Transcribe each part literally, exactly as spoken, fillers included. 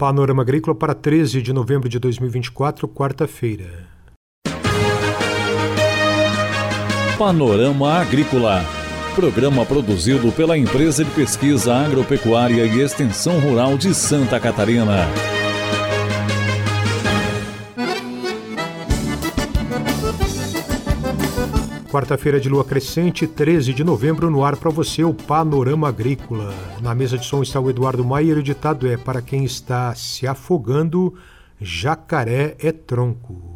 Panorama Agrícola para treze de novembro de dois mil e vinte e quatro, quarta-feira. Panorama Agrícola. Programa produzido pela Empresa de Pesquisa Agropecuária e Extensão Rural de Santa Catarina. Quarta-feira de lua crescente, treze de novembro, no ar para você o Panorama Agrícola. Na mesa de som está o Eduardo Maier e o ditado é: para quem está se afogando, jacaré é tronco.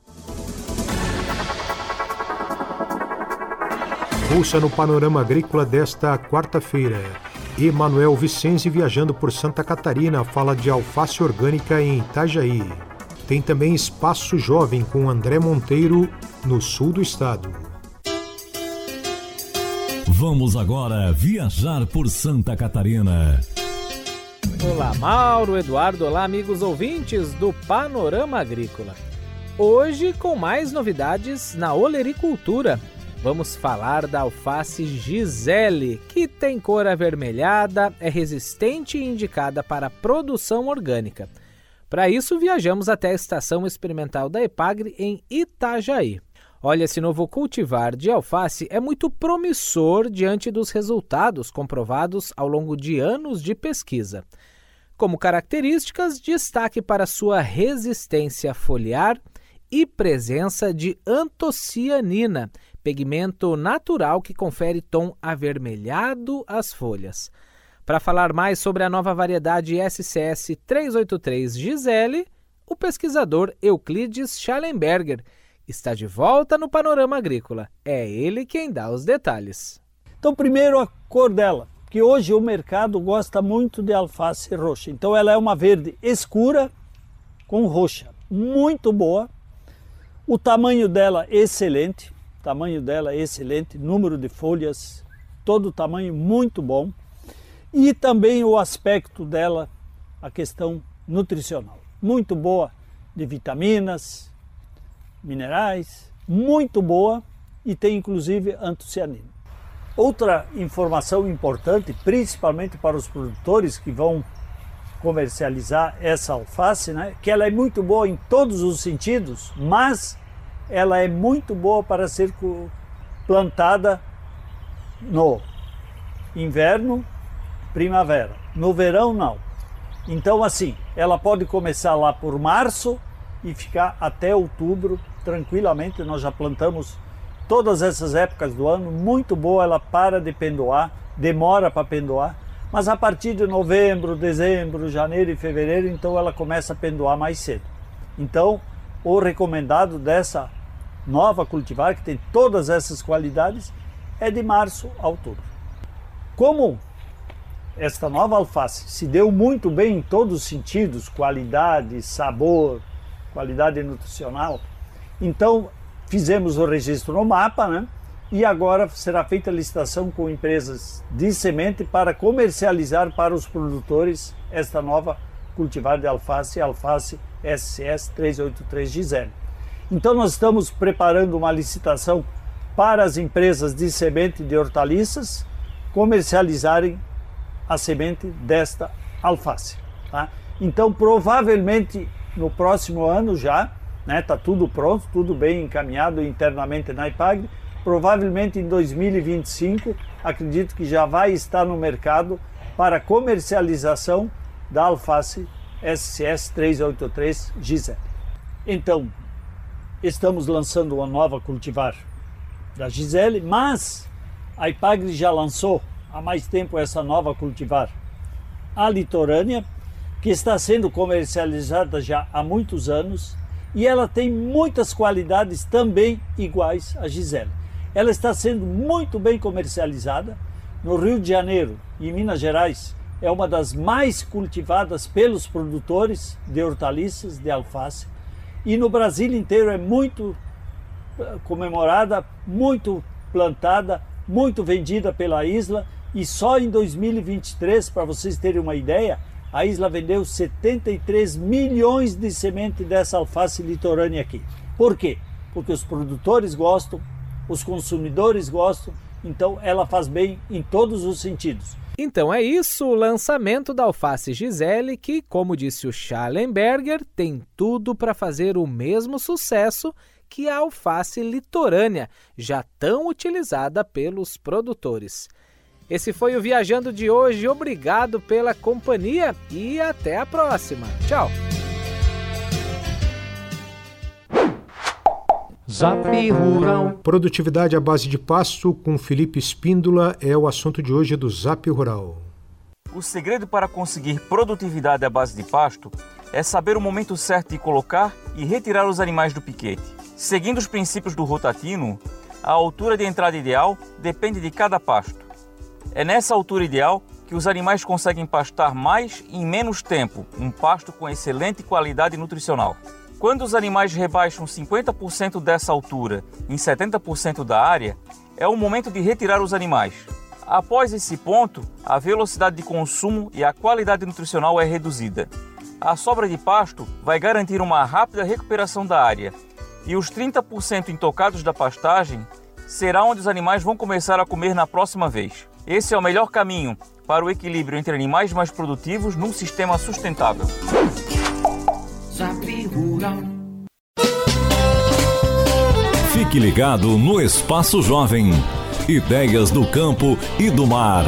Ouça no Panorama Agrícola desta quarta-feira. Emanuel Vicenzi, viajando por Santa Catarina, fala de alface orgânica em Itajaí. Tem também Espaço Jovem com André Monteiro, no sul do estado. Vamos agora viajar por Santa Catarina. Olá, Mauro, Eduardo, olá, amigos ouvintes do Panorama Agrícola. Hoje com mais novidades na olericultura. Vamos falar da alface Gisele, que tem cor avermelhada, é resistente e indicada para produção orgânica. Para isso, viajamos até a Estação Experimental da Epagre em Itajaí. Olha, esse novo cultivar de alface é muito promissor diante dos resultados comprovados ao longo de anos de pesquisa. Como características, destaque para sua resistência foliar e presença de antocianina, pigmento natural que confere tom avermelhado às folhas. Para falar mais sobre a nova variedade S C S trezentos e oitenta e três Gisele, o pesquisador Euclides Schallenberger está de volta no Panorama Agrícola. É ele quem dá os detalhes. Então, primeiro a cor dela, que hoje o mercado gosta muito de alface roxa. Então ela é uma verde escura com roxa, muito boa. O tamanho dela excelente, tamanho dela excelente, número de folhas, todo o tamanho muito bom. E também o aspecto dela, a questão nutricional, muito boa de vitaminas, minerais, muito boa e tem inclusive antocianina. Outra informação importante, principalmente para os produtores que vão comercializar essa alface, né, que ela é muito boa em todos os sentidos, mas ela é muito boa para ser plantada no inverno, primavera. No verão, não. Então, assim, ela pode começar lá por março e ficar até outubro, tranquilamente. Nós já plantamos todas essas épocas do ano. Muito boa, ela para de pendoar, demora para pendoar. Mas a partir de novembro, dezembro, janeiro e fevereiro, então ela começa a pendoar mais cedo. Então, o recomendado dessa nova cultivar, que tem todas essas qualidades, é de março a outubro. Como esta nova alface se deu muito bem em todos os sentidos, qualidade, sabor, qualidade nutricional, então fizemos o registro no mapa, né? E agora será feita a licitação com empresas de semente para comercializar para os produtores esta nova cultivar de alface, alface S C S trezentos e oitenta e três Gisele. Então nós estamos preparando uma licitação para as empresas de semente de hortaliças comercializarem a semente desta alface. Tá? Então provavelmente no próximo ano já, né, tá tudo pronto, tudo bem encaminhado internamente na Epagre, provavelmente em dois mil e vinte e cinco, acredito que já vai estar no mercado para comercialização da alface S C S trezentos e oitenta e três Gisele. Então, estamos lançando uma nova cultivar da Gisele, mas a Epagre já lançou há mais tempo essa nova cultivar, a litorânea, que está sendo comercializada já há muitos anos e ela tem muitas qualidades também iguais à Gisele. Ela está sendo muito bem comercializada no Rio de Janeiro e em Minas Gerais. É uma das mais cultivadas pelos produtores de hortaliças, de alface. E no Brasil inteiro é muito comemorada, muito plantada, muito vendida pela Isla. E só em dois mil e vinte e três, para vocês terem uma ideia, a Isla vendeu setenta e três milhões de semente dessa alface litorânea aqui. Por quê? Porque os produtores gostam, os consumidores gostam, então ela faz bem em todos os sentidos. Então é isso, o lançamento da alface Gisele, que, como disse o Schallenberger, tem tudo para fazer o mesmo sucesso que a alface litorânea, já tão utilizada pelos produtores. Esse foi o Viajando de hoje, obrigado pela companhia e até a próxima. Tchau! Zap Rural. Produtividade à base de pasto com Felipe Espíndola é o assunto de hoje do Zap Rural. O segredo para conseguir produtividade à base de pasto é saber o momento certo de colocar e retirar os animais do piquete. Seguindo os princípios do rotatino, a altura de entrada ideal depende de cada pasto. É nessa altura ideal que os animais conseguem pastar mais em menos tempo, um pasto com excelente qualidade nutricional. Quando os animais rebaixam cinquenta por cento dessa altura em setenta por cento da área, é o momento de retirar os animais. Após esse ponto, a velocidade de consumo e a qualidade nutricional é reduzida. A sobra de pasto vai garantir uma rápida recuperação da área e os trinta por cento intocados da pastagem será onde os animais vão começar a comer na próxima vez. Esse é o melhor caminho para o equilíbrio entre animais mais produtivos num sistema sustentável. Fique ligado no Espaço Jovem. Ideias do campo e do mar.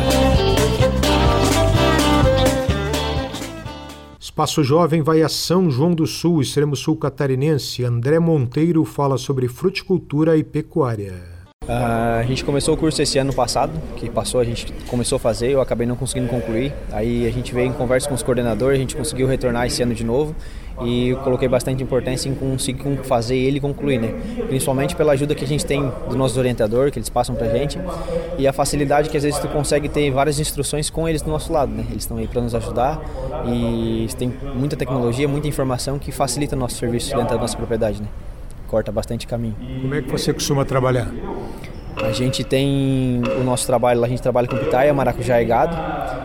Espaço Jovem vai a São João do Sul, extremo sul catarinense. André Monteiro fala sobre fruticultura e pecuária. Uh, a gente começou o curso esse ano passado, que passou, a gente começou a fazer, eu acabei não conseguindo concluir. Aí a gente veio em conversa com os coordenadores, a gente conseguiu retornar esse ano de novo e eu coloquei bastante importância em conseguir fazer ele concluir, né? Principalmente pela ajuda que a gente tem do nosso orientador, que eles passam pra gente, e a facilidade que às vezes tu consegue ter várias instruções com eles do nosso lado, né? Eles estão aí para nos ajudar e tem muita tecnologia, muita informação que facilita o nosso serviço dentro da nossa propriedade, né? Corta bastante caminho. Como é que você costuma trabalhar? A gente tem o nosso trabalho, a gente trabalha com pitaia, maracujá e gado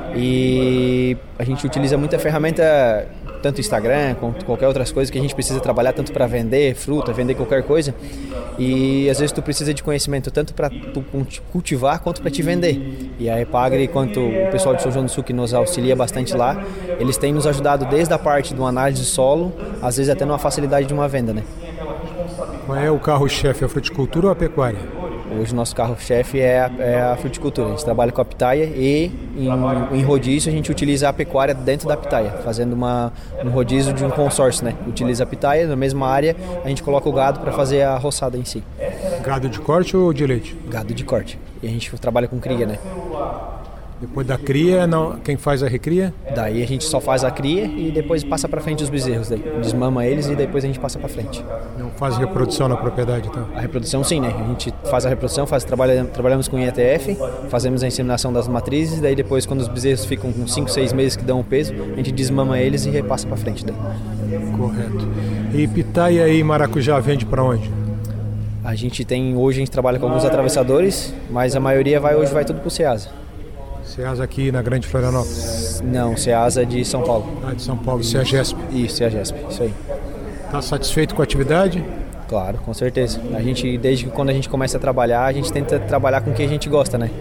e a gente utiliza muita ferramenta, tanto Instagram quanto qualquer outras coisas que a gente precisa trabalhar tanto para vender fruta, vender qualquer coisa e às vezes tu precisa de conhecimento tanto para tu cultivar quanto para te vender. E a Epagre, quanto o pessoal de São João do Sul que nos auxilia bastante lá, eles têm nos ajudado desde a parte de uma análise de solo, às vezes até numa facilidade de uma venda, né? Qual é o carro-chefe, a fruticultura ou a pecuária? Hoje o nosso carro-chefe é a, é a fruticultura. A gente trabalha com a pitaia e em, em rodízio a gente utiliza a pecuária dentro da pitaia, fazendo uma, um rodízio de um consórcio, né? Utiliza a pitaia, na mesma área a gente coloca o gado para fazer a roçada em si. Gado de corte ou de leite? Gado de corte. E a gente trabalha com cria, né? Depois da cria, não, quem faz a recria? Daí a gente só faz a cria e depois passa para frente os bezerros. Daí. Desmama eles e depois a gente passa para frente. Não faz reprodução na propriedade, então? A reprodução sim, né? A gente faz a reprodução, faz, trabalha, trabalhamos com I E T F, fazemos a inseminação das matrizes, daí depois quando os bezerros ficam com cinco, seis meses que dão o peso, a gente desmama eles e repassa para frente. Daí. Correto. E pitaia e maracujá vende para onde? A gente tem, hoje a gente trabalha com alguns atravessadores, mas a maioria vai, hoje vai tudo para o Ceasa. Ceasa aqui na Grande Florianópolis? Não, Ceasa de São Paulo. Ah, de São Paulo, Ceagesp? Isso, Ceagesp, isso aí. Está satisfeito com a atividade? Claro, com certeza. A gente, desde quando a gente começa a trabalhar, a gente tenta trabalhar com o que a gente gosta, né?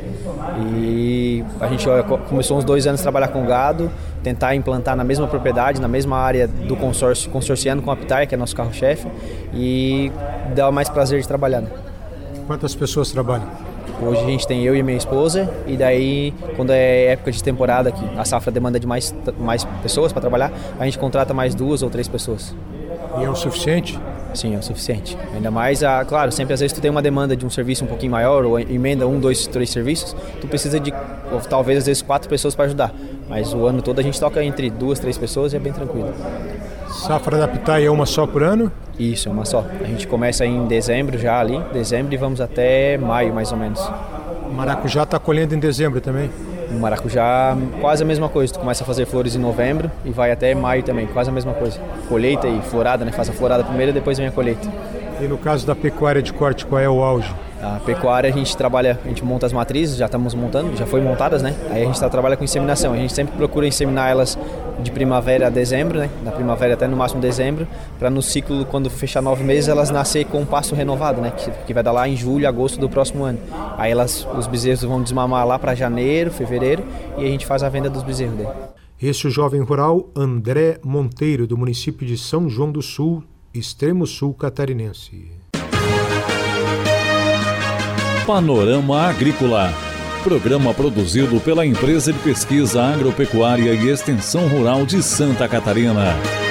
E a gente começou uns dois anos a trabalhar com gado, tentar implantar na mesma propriedade, na mesma área do consórcio, consorciando com a pitaia, que é nosso carro-chefe, e dá mais prazer de trabalhar, né? Quantas pessoas trabalham? Hoje a gente tem eu e minha esposa, e daí quando é época de temporada, que a safra demanda de mais, mais pessoas para trabalhar, a gente contrata mais duas ou três pessoas. E é o suficiente? Sim, é o suficiente. Ainda mais, a, claro, sempre às vezes tu tem uma demanda de um serviço um pouquinho maior, ou emenda um, dois, três serviços, tu precisa de, ou, talvez às vezes quatro pessoas para ajudar. Mas o ano todo a gente toca entre duas, três pessoas e é bem tranquilo. Safra da pitaia é uma só por ano? Isso, é uma só. A gente começa em dezembro já ali, dezembro, e vamos até maio mais ou menos. O maracujá está colhendo em dezembro também? O maracujá, quase a mesma coisa. Tu começa a fazer flores em novembro e vai até maio também, quase a mesma coisa. Colheita e florada, né? Faz a florada primeiro e depois vem a colheita. E no caso da pecuária de corte, qual é o auge? A pecuária a gente trabalha, a gente monta as matrizes, já estamos montando, já foi montadas, né? Aí a gente tá, trabalha com inseminação. A gente sempre procura inseminar elas de primavera a dezembro, né? Da primavera até no máximo dezembro, para no ciclo, quando fechar nove meses, elas nascer com um pasto renovado, né? Que, que vai dar lá em julho, agosto do próximo ano. Aí elas, os bezerros vão desmamar lá para janeiro, fevereiro, e a gente faz a venda dos bezerros daí. Esse é o jovem rural André Monteiro, do município de São João do Sul, extremo sul catarinense. Panorama Agrícola. Programa produzido pela Empresa de Pesquisa Agropecuária e Extensão Rural de Santa Catarina.